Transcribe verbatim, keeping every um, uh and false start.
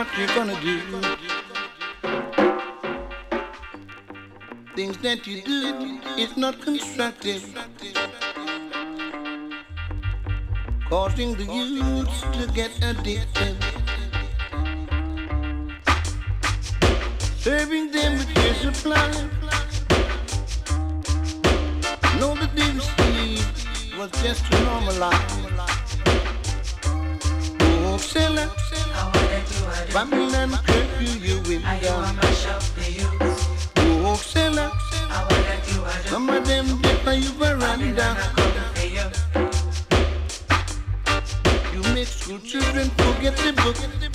what you're gonna do. Things that you do is not constructive, causing the youths to get addicted, serving them with your supply. Know that they received was just to normalize. Oh, seller, Babylon curfew you with down. Oh, seller, some of them deaf and you veranda. You make school children forget the book.